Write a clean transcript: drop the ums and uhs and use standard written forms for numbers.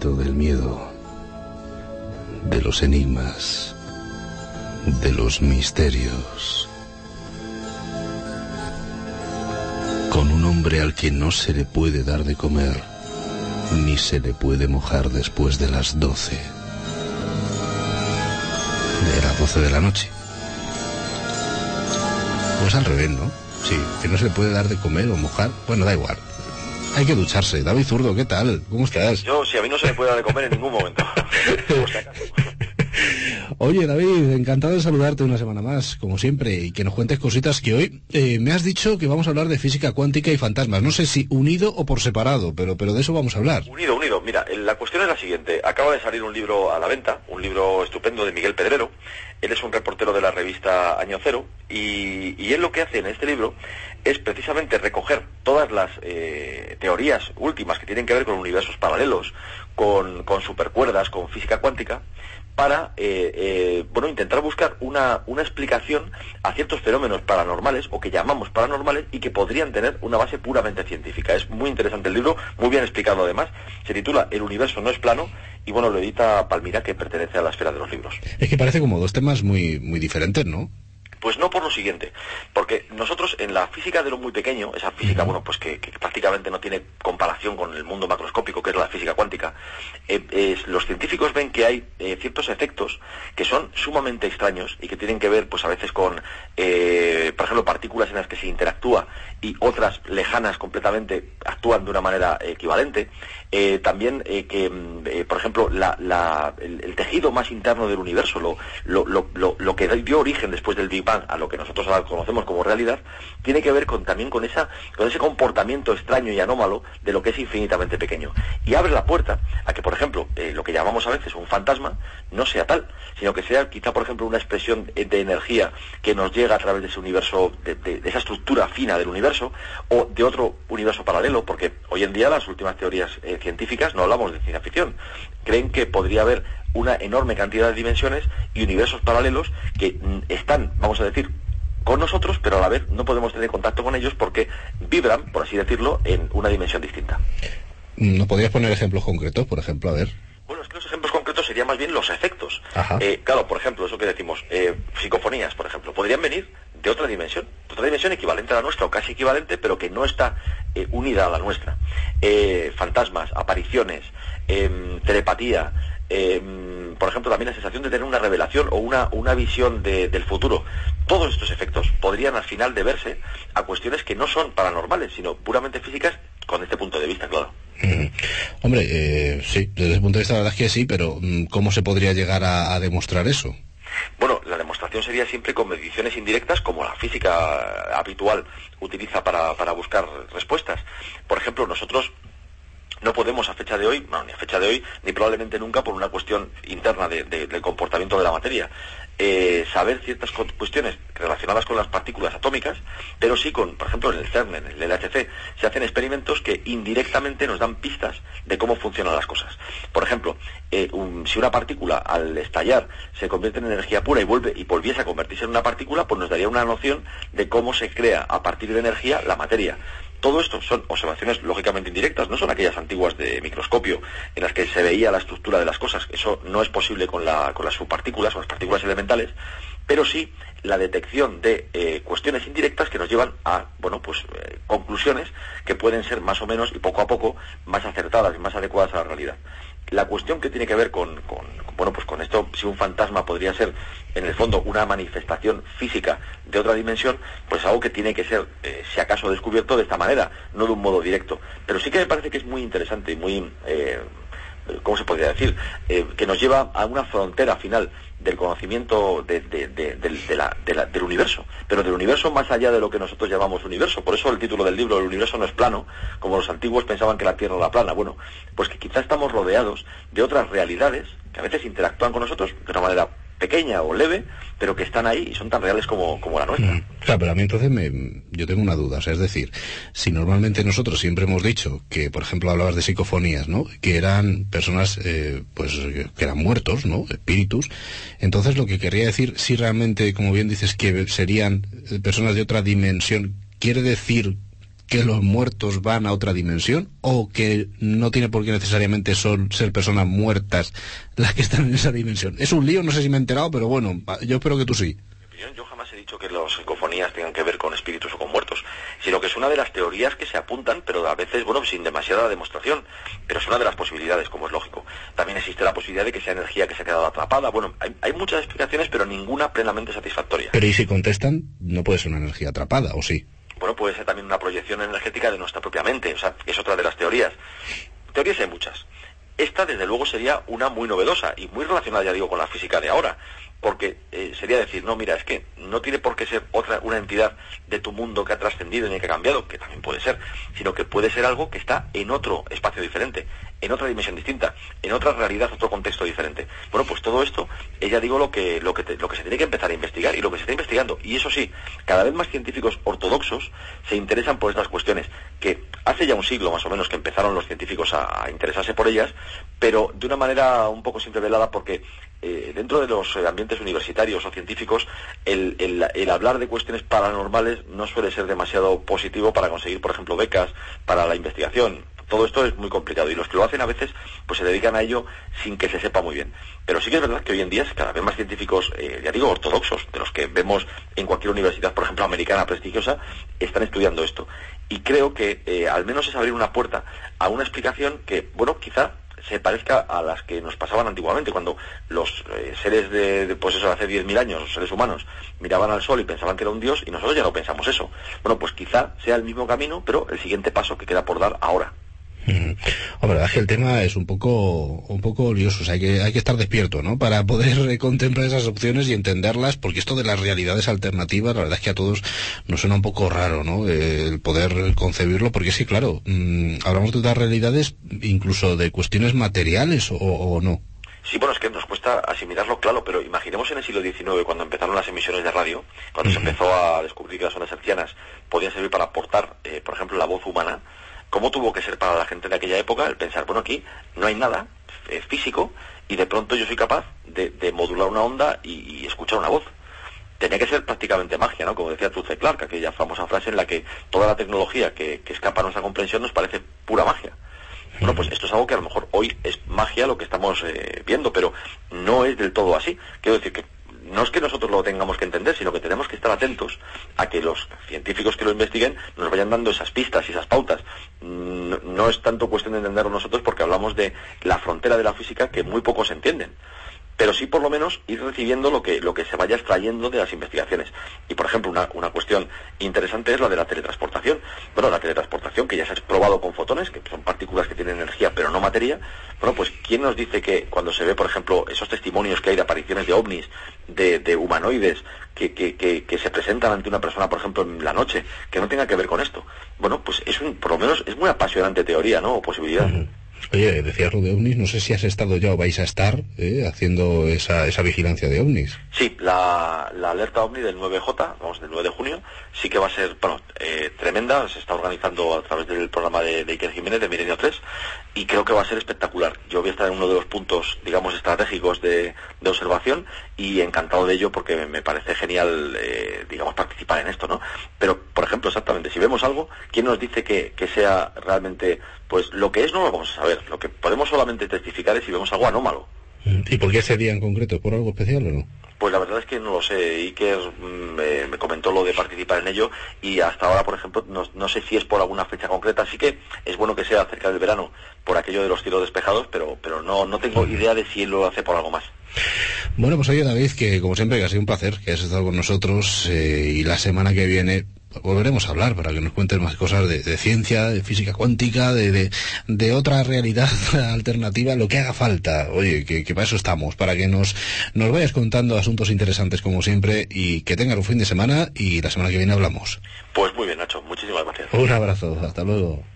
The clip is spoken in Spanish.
laberinto del miedo, de los enigmas, de los misterios. Con un hombre al que no se le puede dar de comer, ni se le puede mojar después de las 12. De las 12 de la noche. Pues al revés, ¿no? Sí, que no se le puede dar de comer o mojar. Bueno, da igual. Hay que ducharse. David Zurdo, ¿qué tal? ¿Cómo estás? Yo, si a mí no se me puede dar de comer en ningún momento. Oye, David, encantado de saludarte una semana más, como siempre, y que nos cuentes cositas que hoy me has dicho que vamos a hablar de física cuántica y fantasmas. No sé si unido o por separado, pero de eso vamos a hablar. Unido. Mira, la cuestión es la siguiente. Acaba de salir un libro a la venta, un libro estupendo de Miguel Pedrero. Él es un reportero de la revista Año Cero, y él lo que hace en este libro es precisamente recoger todas las teorías últimas que tienen que ver con universos paralelos, con supercuerdas, con física cuántica, para intentar buscar una explicación a ciertos fenómenos paranormales, o que llamamos paranormales, y que podrían tener una base puramente científica. Es muy interesante el libro, muy bien explicado además. Se titula El universo no es plano, y bueno, lo edita Palmira, que pertenece a la esfera de los libros. Es que parece como dos temas muy, muy diferentes, ¿no? Pues no, por lo siguiente, porque nosotros en la física de lo muy pequeño, esa física, bueno, pues que prácticamente no tiene comparación con el mundo macroscópico, que es la física cuántica, los científicos ven que hay ciertos efectos que son sumamente extraños y que tienen que ver, pues a veces con, por ejemplo, partículas en las que se interactúa y otras lejanas completamente actúan de una manera equivalente. También por ejemplo, el tejido más interno del universo, lo que dio origen después del Big Bang a lo que nosotros ahora conocemos como realidad, tiene que ver también con ese comportamiento extraño y anómalo de lo que es infinitamente pequeño. Y abre la puerta a que, por ejemplo, lo que llamamos a veces un fantasma no sea tal, sino que sea quizá, por ejemplo, una expresión de energía que nos llega a través de ese universo, de esa estructura fina del universo, o de otro universo paralelo, porque hoy en día las últimas teorías científicas, no hablamos de ciencia ficción, creen que podría haber una enorme cantidad de dimensiones y universos paralelos que están, vamos a decir, con nosotros, pero a la vez no podemos tener contacto con ellos porque vibran, por así decirlo, en una dimensión distinta. ¿No podrías poner ejemplos concretos, por ejemplo? A ver. Bueno, es que los ejemplos concretos serían más bien los efectos. Claro, por ejemplo, eso que decimos, psicofonías, por ejemplo, podrían venir de otra dimensión equivalente a la nuestra, o casi equivalente, pero que no está unida a la nuestra. Fantasmas, apariciones, telepatía, por ejemplo, también la sensación de tener una revelación o una visión del futuro. Todos estos efectos podrían al final deberse a cuestiones que no son paranormales, sino puramente físicas, con este punto de vista, claro. Hombre, sí, desde ese punto de vista la verdad es que sí, pero ¿cómo se podría llegar a demostrar eso? Bueno, la demostración sería siempre con mediciones indirectas, como la física habitual utiliza para buscar respuestas. Por ejemplo, nosotros no podemos a fecha de hoy, ni a fecha de hoy, ni probablemente nunca, por una cuestión interna del comportamiento de la materia, saber ciertas cuestiones relacionadas con las partículas atómicas, pero sí por ejemplo, en el CERN, en el LHC, se hacen experimentos que indirectamente nos dan pistas de cómo funcionan las cosas. Por ejemplo, si una partícula al estallar se convierte en energía pura y volviese a convertirse en una partícula, pues nos daría una noción de cómo se crea a partir de energía la materia. Todo esto son observaciones lógicamente indirectas, no son aquellas antiguas de microscopio en las que se veía la estructura de las cosas. Eso no es posible con las subpartículas o las partículas elementales, pero sí la detección de cuestiones indirectas que nos llevan a conclusiones que pueden ser más o menos y poco a poco más acertadas y más adecuadas a la realidad. La cuestión que tiene que ver con esto, si un fantasma podría ser en el fondo una manifestación física de otra dimensión, pues algo que tiene que ser, si acaso, descubierto de esta manera, no de un modo directo. Pero sí que me parece que es muy interesante y muy, ¿cómo se podría decir? Que nos lleva a una frontera final del conocimiento del universo, pero del universo más allá de lo que nosotros llamamos universo. Por eso el título del libro, El universo no es plano, como los antiguos pensaban que la Tierra era plana. Bueno, pues que quizá estamos rodeados de otras realidades que a veces interactúan con nosotros de una manera pequeña o leve, pero que están ahí y son tan reales como la nuestra. Claro, pero a mí entonces yo tengo una duda, o sea, es decir, si normalmente nosotros siempre hemos dicho que, por ejemplo, hablabas de psicofonías, ¿no?, que eran personas, que eran muertos, ¿no?, espíritus, entonces lo que querría decir, si realmente, como bien dices, que serían personas de otra dimensión, ¿quiere decir que los muertos van a otra dimensión, o que no tiene por qué necesariamente ser personas muertas las que están en esa dimensión? Es un lío, no sé si me he enterado, pero bueno, yo espero que tú sí. Yo jamás he dicho que las psicofonías tengan que ver con espíritus o con muertos, sino que es una de las teorías que se apuntan, pero a veces, bueno, sin demasiada demostración, pero es una de las posibilidades, como es lógico. También existe la posibilidad de que sea energía que se ha quedado atrapada. Bueno, hay muchas explicaciones, pero ninguna plenamente satisfactoria. Pero ¿y si contestan? No puede ser una energía atrapada, ¿o sí? Bueno, puede ser también una proyección energética de nuestra propia mente, o sea, es otra de las teorías. Teorías hay muchas. Esta, desde luego, sería una muy novedosa y muy relacionada, ya digo, con la física de ahora. Porque sería decir, no, mira, es que no tiene por qué ser una entidad de tu mundo que ha trascendido ni que ha cambiado, que también puede ser, sino que puede ser algo que está en otro espacio diferente, en otra dimensión distinta, en otra realidad, otro contexto diferente. Bueno, pues todo esto es, ya digo, lo que se tiene que empezar a investigar y lo que se está investigando. Y eso sí, cada vez más científicos ortodoxos se interesan por estas cuestiones, que hace ya un siglo más o menos que empezaron los científicos a interesarse por ellas, pero de una manera un poco siempre velada, porque dentro de los ambientes universitarios o científicos, el hablar de cuestiones paranormales no suele ser demasiado positivo para conseguir, por ejemplo, becas para la investigación. Todo esto es muy complicado y los que lo hacen a veces pues se dedican a ello sin que se sepa muy bien. Pero sí que es verdad que hoy en día es cada vez más científicos, ya digo, ortodoxos, de los que vemos en cualquier universidad, por ejemplo, americana prestigiosa, están estudiando esto. Y creo que al menos es abrir una puerta a una explicación que, bueno, quizá se parezca a las que nos pasaban antiguamente, cuando los seres pues eso, hace 10.000 años, los seres humanos, miraban al sol y pensaban que era un dios, y nosotros ya no pensamos eso. Bueno, pues quizá sea el mismo camino, pero el siguiente paso que queda por dar ahora. La verdad es que el tema es un poco lioso, o sea, hay que estar despierto, ¿no?, para poder contemplar esas opciones y entenderlas, porque esto de las realidades alternativas, la verdad es que a todos nos suena un poco raro, ¿no?, el poder concebirlo, porque sí, claro, hablamos de otras realidades, incluso de cuestiones materiales, o no. Sí, bueno, es que nos cuesta asimilarlo, claro, pero imaginemos en el siglo XIX, cuando empezaron las emisiones de radio, cuando se empezó a descubrir que las ondas hertzianas podían servir para aportar, por ejemplo, la voz humana. ¿Cómo tuvo que ser para la gente de aquella época el pensar, bueno, aquí no hay nada físico y de pronto yo soy capaz de modular una onda y escuchar una voz? Tenía que ser prácticamente magia, ¿no? Como decía Truce Clark, aquella famosa frase en la que toda la tecnología que escapa a nuestra comprensión nos parece pura magia. Bueno, pues esto es algo que a lo mejor hoy es magia lo que estamos viendo, pero no es del todo así. Quiero decir que no es que nosotros lo tengamos que entender, sino que tenemos que estar atentos a que los científicos que lo investiguen nos vayan dando esas pistas y esas pautas. No es tanto cuestión de entenderlo nosotros, porque hablamos de la frontera de la física que muy pocos entienden, pero sí por lo menos ir recibiendo lo que se vaya extrayendo de las investigaciones. Y por ejemplo, una cuestión interesante es la de la teletransportación. Bueno, la teletransportación, que ya se ha probado con fotones, que son partículas que tienen energía pero no materia. Bueno, pues ¿quién nos dice que cuando se ve, por ejemplo, esos testimonios que hay de apariciones de ovnis, de humanoides que se presentan ante una persona, por ejemplo, en la noche, que no tenga que ver con esto? Bueno, pues por lo menos es muy apasionante teoría, ¿no?, o posibilidad. Oye, decías lo de ovnis, no sé si has estado ya o vais a estar haciendo esa vigilancia de ovnis. Sí, la alerta ovni del 9J, del 9 de junio, sí que va a ser, tremenda. Se está organizando a través del programa de Iker Jiménez, de Milenio 3, y creo que va a ser espectacular. Yo voy a estar en uno de los puntos, digamos, estratégicos de observación, y encantado de ello, porque me parece genial, digamos, participar en esto, ¿no? Pero, por ejemplo, exactamente, si vemos algo, ¿quién nos dice que sea realmente, pues lo que es? No lo vamos a saber. Lo que podemos solamente testificar es si vemos algo anómalo. ¿Y por qué ese día en concreto? ¿Por algo especial o no? Pues la verdad es que no lo sé. Iker me comentó lo de participar en ello, y hasta ahora, por ejemplo, no sé si es por alguna fecha concreta. Así que es bueno que sea cerca del verano, por aquello de los cielos despejados, pero no tengo idea de si él lo hace por algo más. Bueno, pues oye, David, que como siempre que ha sido un placer que has estado con nosotros, y la semana que viene volveremos a hablar para que nos cuentes más cosas de ciencia, de física cuántica, de otra realidad alternativa, lo que haga falta. Oye, que para eso estamos, para que nos vayas contando asuntos interesantes como siempre, y que tengas un fin de semana, y la semana que viene hablamos. Pues muy bien, Nacho, muchísimas gracias. Un abrazo, hasta luego.